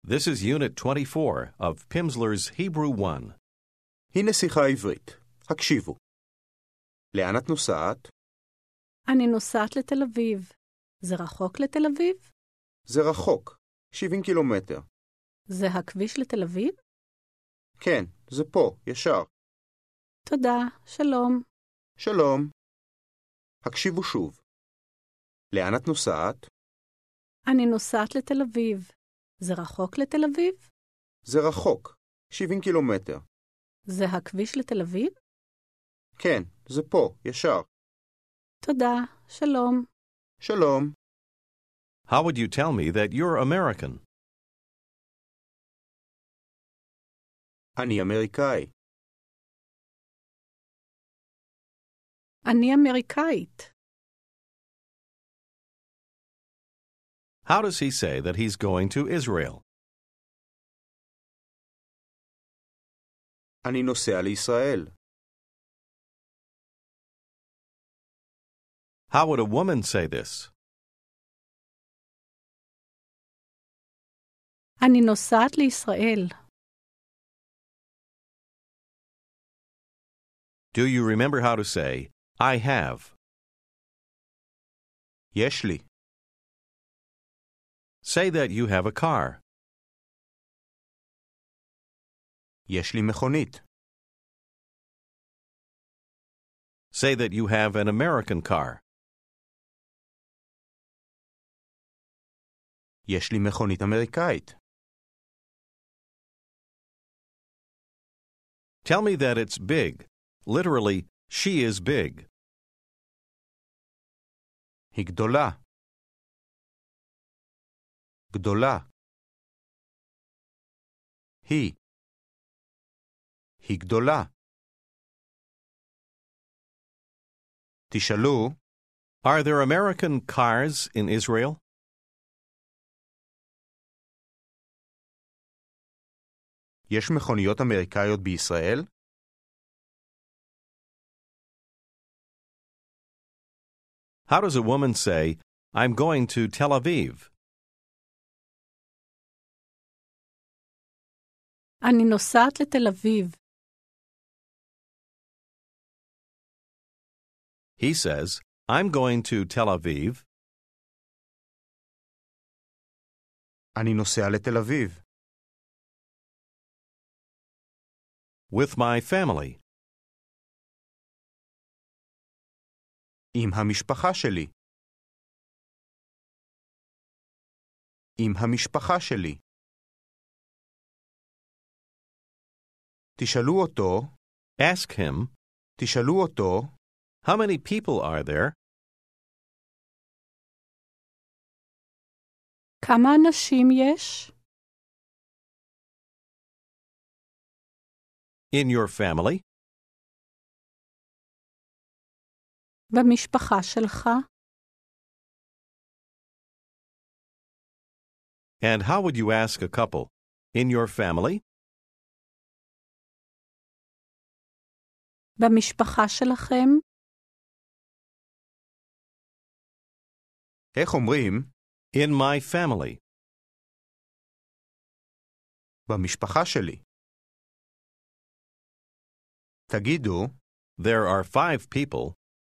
This is Unit 24 of Pimsleur's Hebrew 1. הנה שיחה עברית. הקשיבו. לאן את נוסעת? אני נוסעת לתל אביב. זה רחוק לתל אביב? זה רחוק. 70 קילומטר. זה הכביש לתל אביב? כן, זה פה, ישר. תודה, שלום. שלום. הקשיבו שוב. לאן את נוסעת? אני נוסעת לתל אביב. זה רחוק לתל אביב? זה רחוק. 70 קילומטר. זה הכביש לתל אביב? כן, זה פה, ישר. תודה, שלום. שלום. How would you tell me that you're American? אני אמריקאי. אני אמריקאית. How does he say that he's going to Israel? אני נוסע לישראל. How would a woman say this? אני נוסעת לישראל. Do you remember how to say, I have? יש לי. Say that you have a car. יש לי מכונית. Say that you have an American car. יש לי מכונית אמריקאית. Tell me that it's big. Literally, she is big. היא גדולה. גדולה. היא גדולה. תשאלו, Are there American cars in Israel? יש מכוניות אמריקאיות בישראל? How does a woman say, I'm going to Tel Aviv? אני נוסעת לתל אביב. He says, I'm going to Tel Aviv. אני נוסע לתל אביב. With my family. עם המשפחה שלי. עם המשפחה שלי. תשאלו אותו. Ask him, תשאלו אותו. how many people are there? כמה אנשים יש? In your family? במשפחה שלך? And how would you ask a couple? In your family? במשפחה שלכם? איך אומרים? In my family. במשפחה שלי. תגידו, There are 5 people.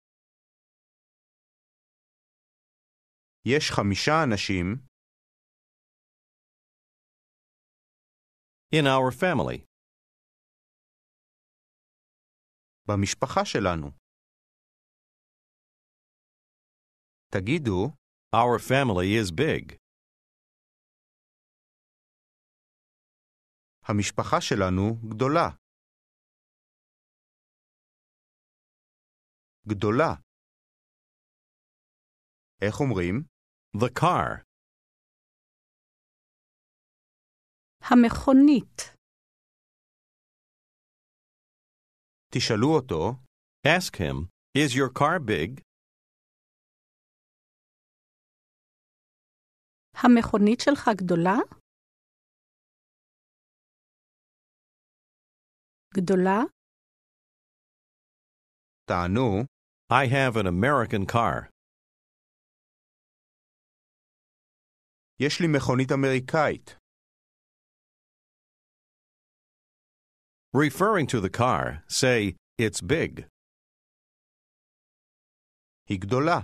יש 5 אנשים. In our family. במשפחה שלנו. תגידו, Our family is big. המשפחה שלנו גדולה. גדולה. איך אומרים? The car. המכונית. תשאלו אותו. Ask him, is your car big? המכונית שלך גדולה? גדולה? תענו, I have an American car. יש לי מכונית אמריקאית. Referring to the car, say, it's big. היא גדולה.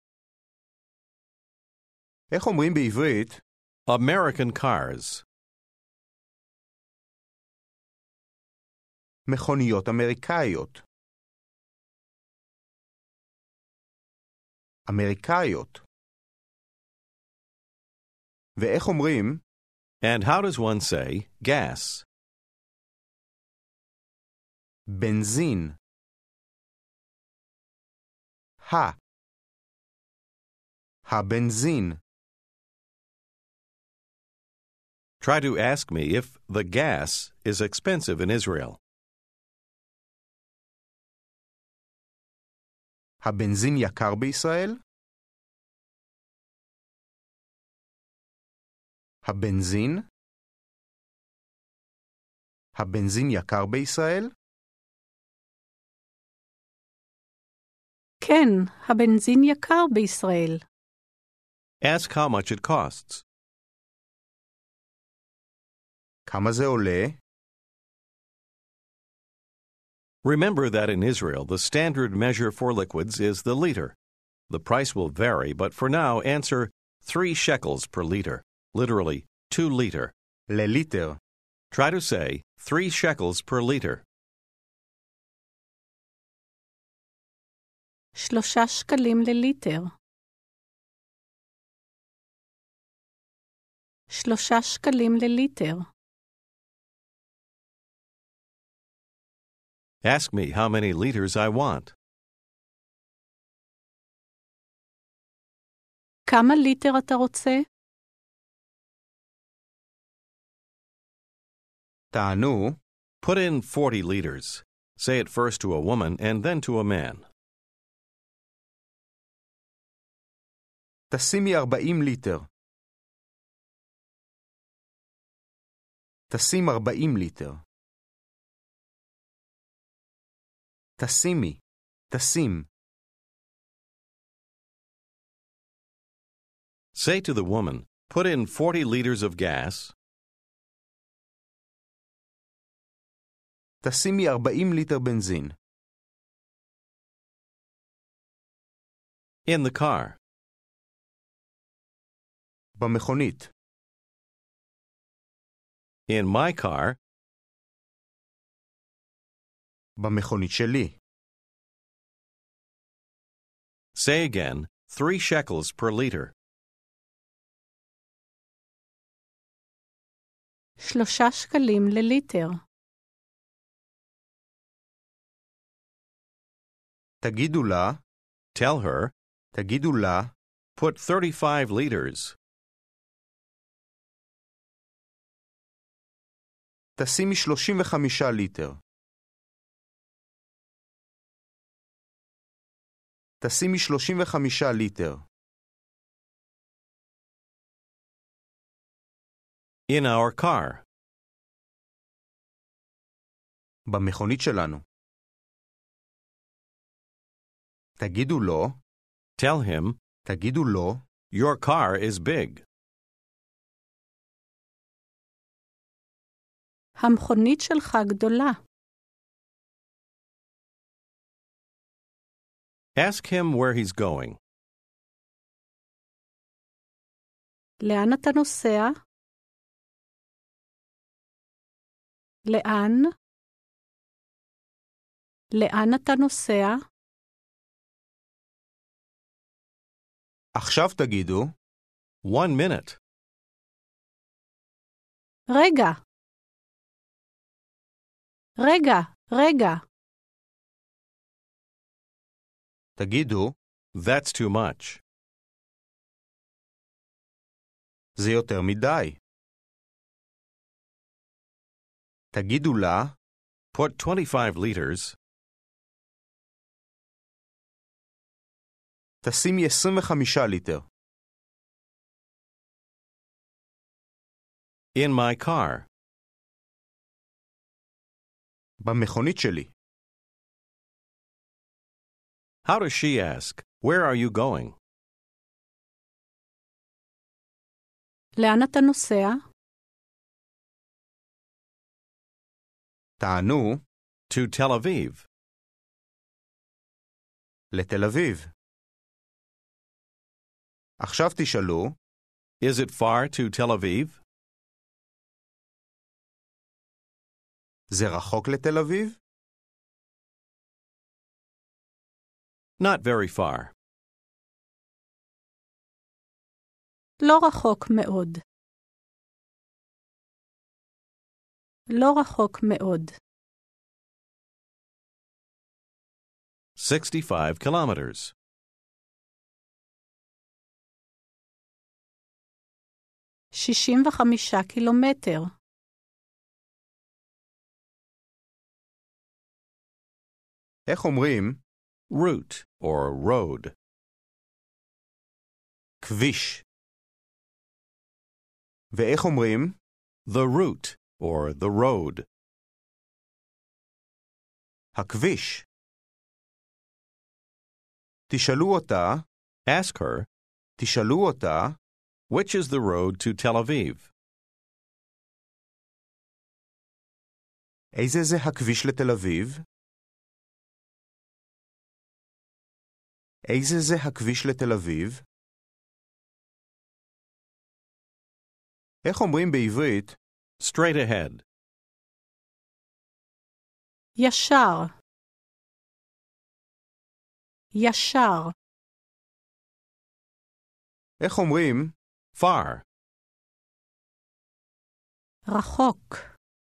איך אומרים בעברית? American cars. מכוניות אמריקאיות. אמריקאיות. ואיך אומרים? And how does one say gas? בנזין. הבנזין. Try to ask me if the gas is expensive in Israel. הבנזין יקר בישראל? הבנזין יקר בישראל? כן, הבנזין יקר בישראל. Ask how much it costs. כמה זה עולה? Remember that in Israel, the standard measure for liquids is the liter. The price will vary, but for now, answer 3 shekels per liter, literally 2 liter. לליטר. Try to say 3 shekels per liter. 3 שקלים לליטר. 3 שקלים לליטר. Ask me how many liters I want. כמה ליטר אתה רוצה? תענו, Put in 40 liters. Say it first to a woman and then to a man. תשימי 40 ליטר. תשים 40 ליטר. תשימי. תשים. Say to the woman, put in 40 liters of gas. תשימי 40 ליטר בנזין. In the car. במכונית. In my car. במכונית שלי. Say again, 3 shekels per liter. 3 שקלים לליטר. תגידו לה, Tell her, תגידו לה, put 35 liters. תשימי 35 ליטר. תשימי 35 ליטר. In our car. במכונית שלנו. תגידו לו, Tell him, תגידו לו, your car is big. המכונית שלך גדולה. Ask him where he's going. לאן אתה נוסע? לאן? לאן אתה נוסע? עכשיו תגידו, 1 minute. רגע. רגע, רגע. תגידו, That's too much. זה יותר מדי. תגידו לה, Put 25 liters. תשימי 25 ליטר. In my car. במכונית שלי. How does she ask, where are you going? לאן אתה נוסע? תענו, To Tel Aviv. לתל אביב. עכשיו תשאלו, Is it far to Tel Aviv? זה רחוק לתל אביב? Not very far. לא רחוק מאוד. לא רחוק מאוד. 65 kilometers. 65 קילומטר. איך אומרים? Route or road. כביש. ואיך אומרים? The route or the road. הכביש. תשאלו אותה, Ask her, תשאלו אותה, which is the road to Tel Aviv? איזה זה הכביש לתל אביב? איזה זה הכביש לתל אביב? איך אומרים בעברית? Straight ahead. ישר. ישר. איך אומרים? Far. רחוק.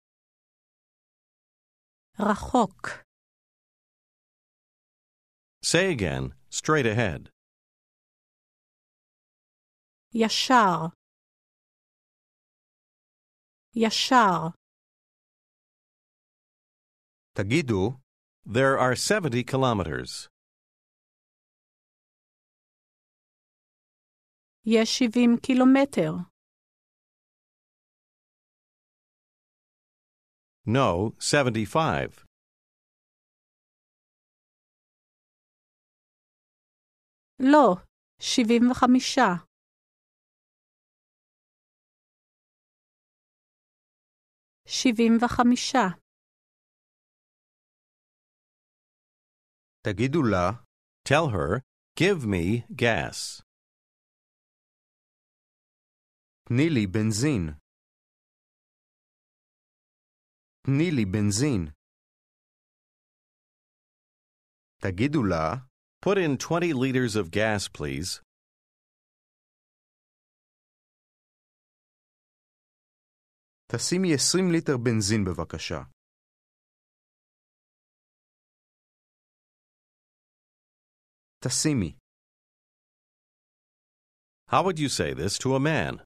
רחוק. Say again, straight ahead. ישר. ישר. תגידו, There are 70 kilometers. יש 70 קילומטר. No, 75. לא, 75. שבעים וחמישה. תגידו לה, Tell her, give me gas. תני לי בנזין. תני לי בנזין. תגידו לה, Put in 20 liters of gas, please. תשימי 20 ליטר בנזין בבקשה. תשימי. How would you say this to a man?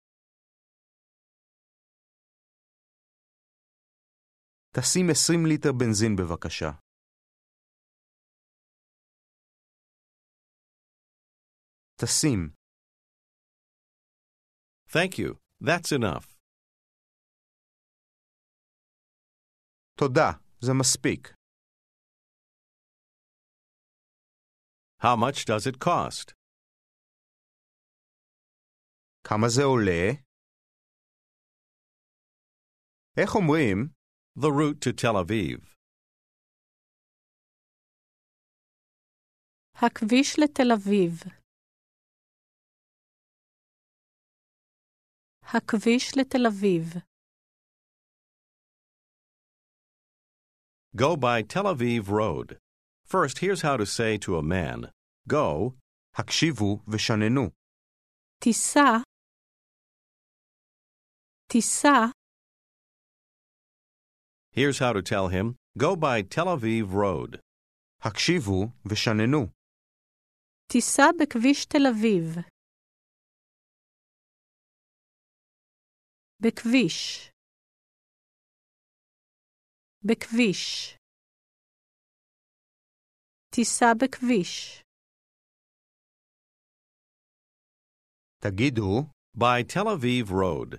תשים 20 ליטר בנזין בבקשה. תשים. Thank you. That's enough. תודה, זה מספיק. How much does it cost? כמה זה עולה? איך אומרים? The route to Tel Aviv. הכביש לתל אביב. הכביש לתל אביב. Go by Tel Aviv Road. First, here's how to say to a man, go, הקשיבו ושננו. תיסע. תיסע. here's how to tell him, go by Tel Aviv Road. הקשיבו ושננו. תיסע בכביש תל אביב. בכביש. בכביש. תיסע בכביש. תגידו, By Tel Aviv Road.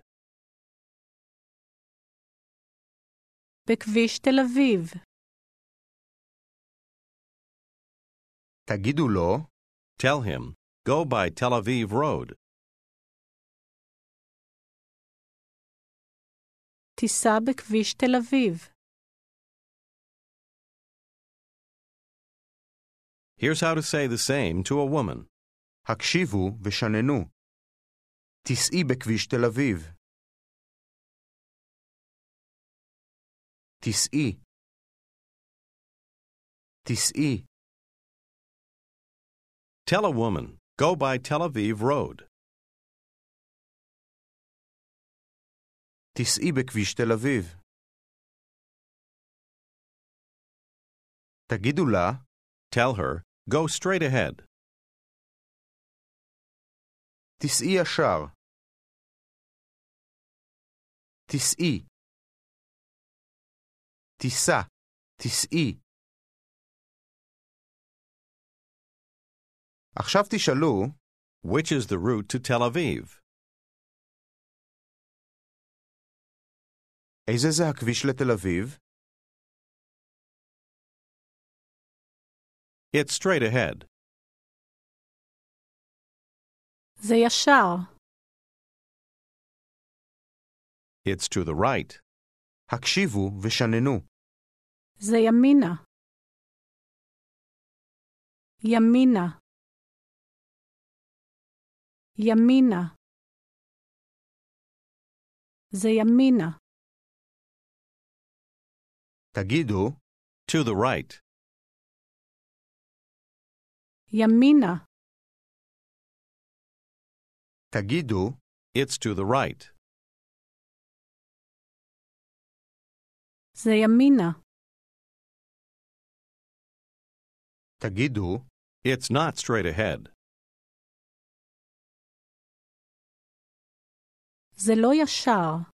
בכביש תל אביב. תגידו לו, Tell him, go by Tel Aviv Road. תיסע בכביש תל אביב. Here's how to say the same to a woman. הקשיבו ושננו. תיסעי בכביש תל אביב. תיסעי. תיסעי. Tell a woman, go by Tel Aviv Road. תיסעי בכביש תל אביב. תגידו לה, Tell her, go straight ahead. תיסעי ישר. תיסעי. תיסע. תיסעי. עכשיו תשאלו, Which is the route to Tel Aviv? איזה זה הכביש לתל אביב? It's straight ahead. זה ישר. It's to the right. הקשיבו ושננו. זה ימינה. ימינה. ימינה. זה ימינה. תגידו, To the right. ימינה. תגידו, It's to the right. זה ימינה. תגידו, It's not straight ahead. זה לא ישר.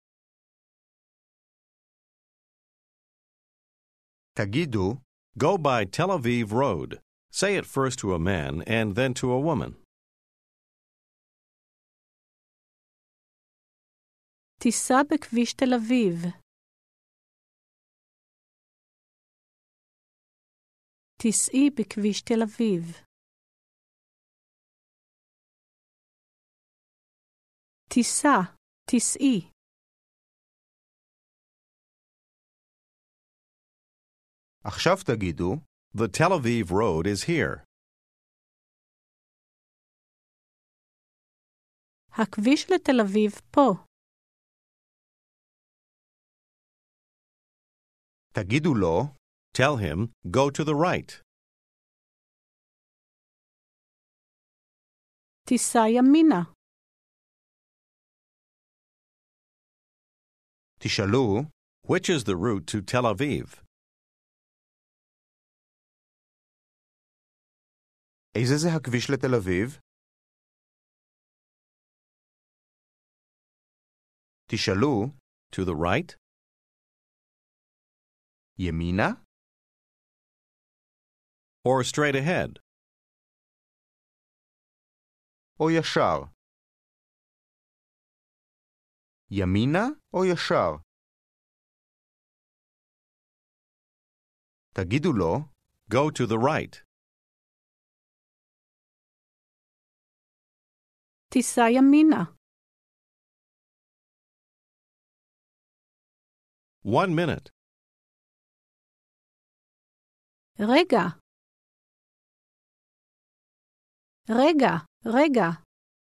תגידו, Go by Tel Aviv Road. Say it first to a man and then to a woman. תיסע בכביש תל אביב. תיסעי בכביש תל אביב. תיסע, תיסעי. עכשיו תגידו, The Tel Aviv Road is here. הכביש לתל אביב פה. תגידו לו, Tell him, go to the right. תיסע ימינה. תשאלו, Which is the route to Tel Aviv? איזה זה הכביש לתל אביב? תשאלו, To the right? ימינה? Or straight ahead? או ישר? ימינה או ישר? תגידו לו, Go to the right. תיסע ימינה. 1 minute. רגע. רגע, רגע.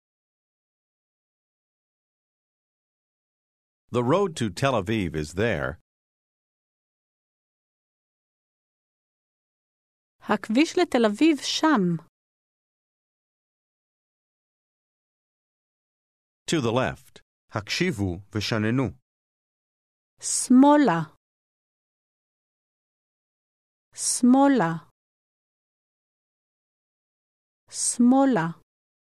The road to Tel Aviv is there. הכביש לתל אביב שם. To the left. הקשיבו ושננו. שמאלה. שמאלה. שמאלה.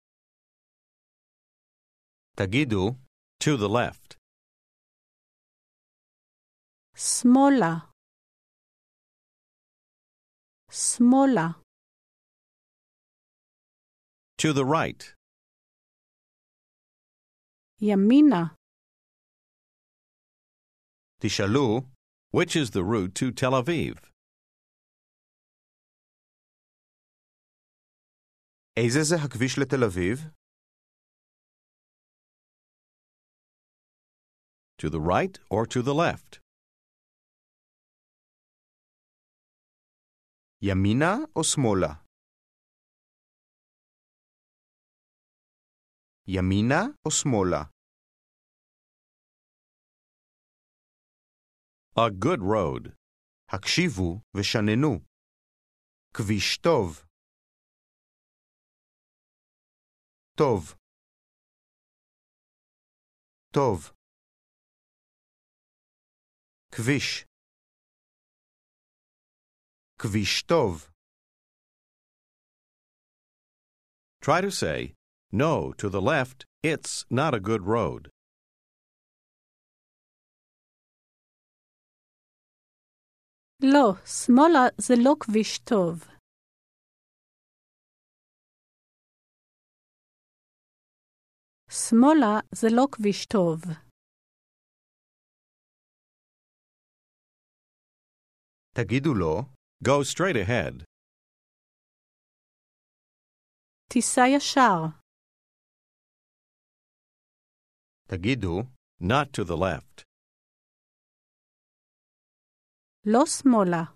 תגידו, To the left. שמאלה. שמאלה. To the right. ימינה. תשאלו, Which is the route to Tel Aviv? איזה זה הכביש לתל אביב? To the right or to the left? ימינה או שמאלה? ימינה או שמאלה? A good road. הקשיבו ושננו. כביש טוב. טוב. טוב. כביש. כביש טוב. Try to say, no, to the left, it's not a good road. לא, שמאלה זה לא כביש טוב. שמאלה זה לא כביש טוב. תגידו לו, Go straight ahead. תיסע ישר. תגידו, Not to the left. לא שמאלה.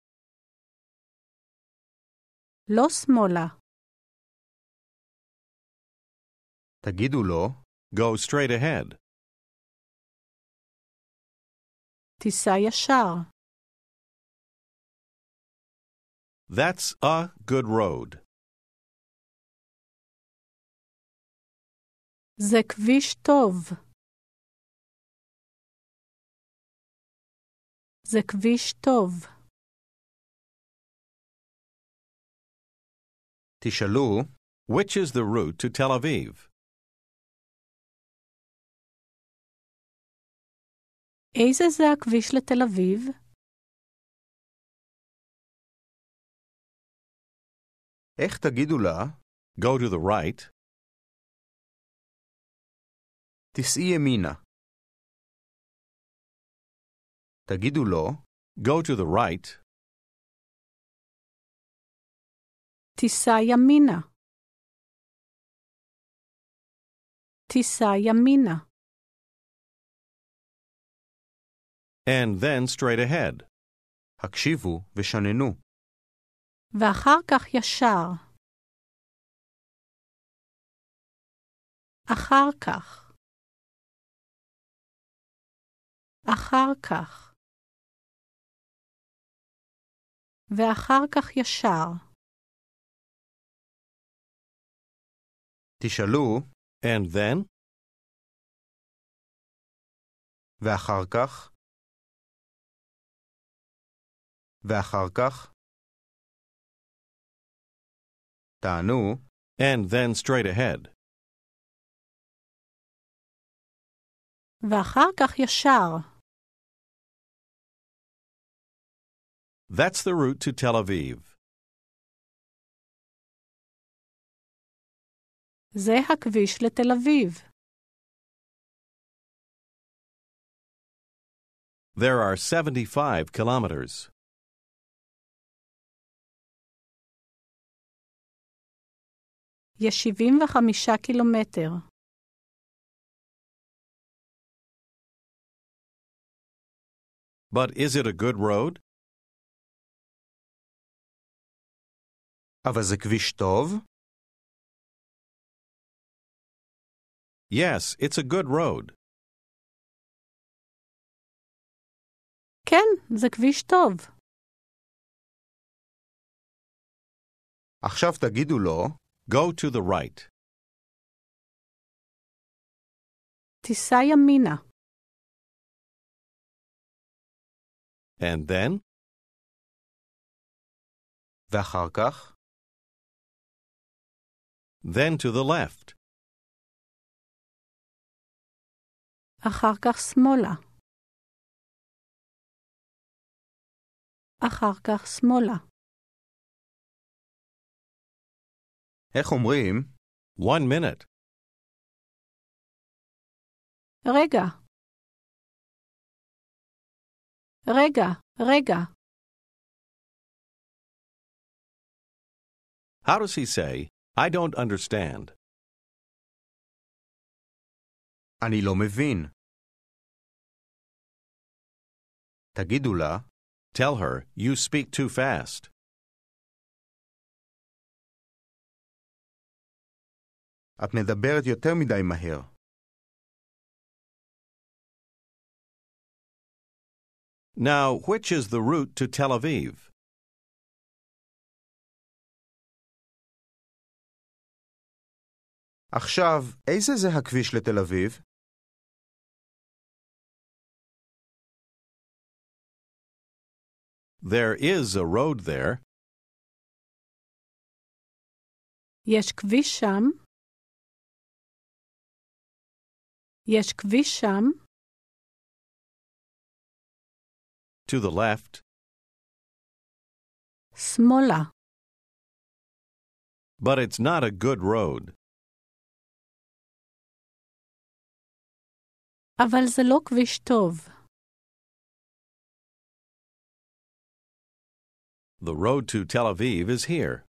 לא שמאלה. תגידו לו, Go straight ahead. תיסע ישר. That's a good road. זה כביש טוב. זה כביש טוב. תשאלו, Which is the route to Tel Aviv? איזה זה הכביש לתל אביב? איך תגידו לה, Go to the right. תיסעי ימינה. תגידו לו, Go to the right. תיסע ימינה. תיסע ימינה. And then straight ahead. הקשיבו ושננו. ואחר כך ישר. אחר כך. אחר כך. ואחר כך ישר. תשאלו, And then? ואחר כך. ואחר כך. תענו, And then straight ahead. ואחר כך ישר. That's the route to Tel Aviv. זה הכביש לתל אביב. There are 75 kilometers. יש 75 קילומטר. But is it a good road? אבל זה כביש טוב? Yes, it's a good road. כן, זה כביש טוב. עכשיו תגידו לו, Go to the right. תיסע ימינה. And then? ואחר כך. Then to the left. אחר כך שמאלה. אחר כך שמאלה. איך אומרים? 1 minute. רגע. רגע, רגע. How does he say, I don't understand? אני לא מבין. תגידו לה, Tell her, you speak too fast. את מדברת יותר מדי מהר. Now, which is the route to Tel Aviv? עכשיו, איזה זה הכביש לתל אביב? There is a road there. יש כביש שם. יש כביש שם. To the left. שמאלה. But it's not a good road. אבל זה לא כביש טוב. The road to Tel Aviv is here.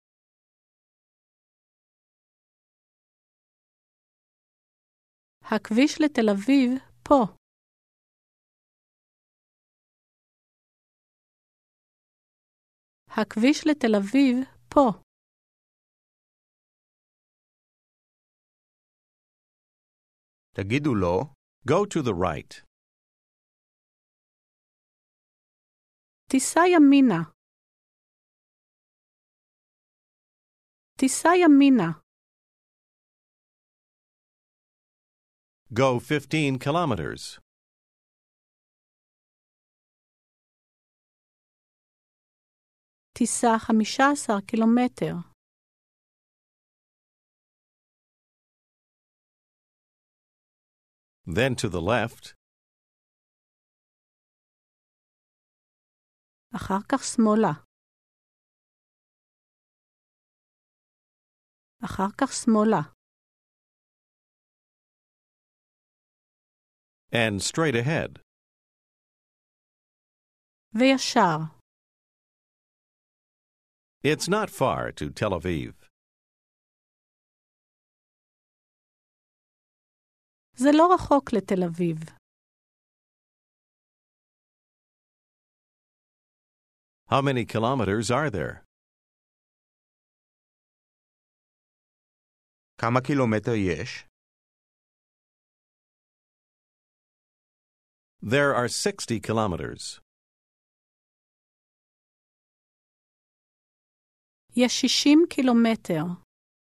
הכביש לתל אביב פה. הכביש לתל אביב פה. תגידו לו, Go to the right. תיסע ימינה. תיסע ימינה. Go 15 kilometers. תיסע 15 קילומטר. Then to the left. אחר כך שמאלה. אחר כך שמאלה. And straight ahead. וישר. It's not far to Tel Aviv. זה לא רחוק לתל אביב. How many kilometers are there? כמה קילומטר יש? There are 60 kilometers. יש 60 קילומטר.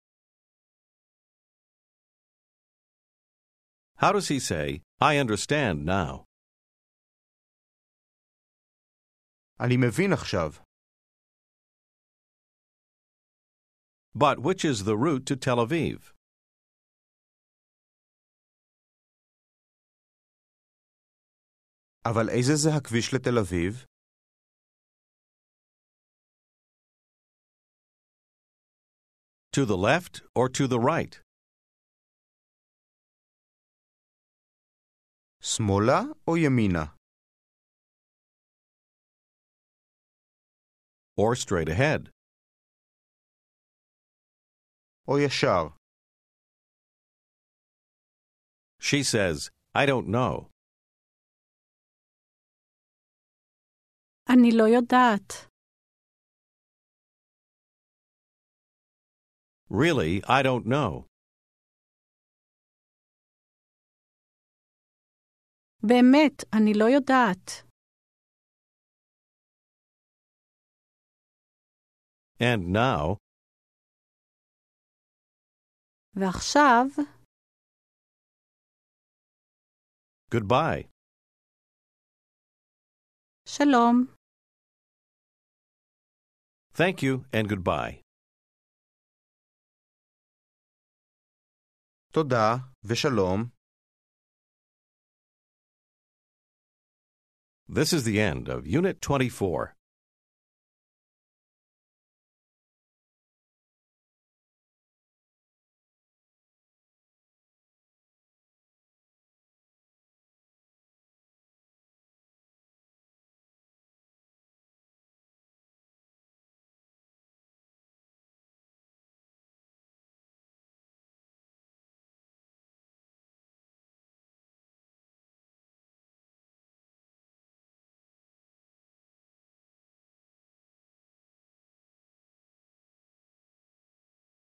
How does he say, I understand now? אני מבין עכשיו. But which is the route to Tel Aviv? אבל איזה זה הכביש לתל אביב? To the left or to the right? שמאלה או ימינה? Or straight ahead? או ישר? She says, I don't know. אני לא יודעת. Really, I don't know. באמת, אני לא יודעת. And now, ועכשיו, goodbye. שלום. Thank you and goodbye. תודה ושלום. This is the end of Unit 24.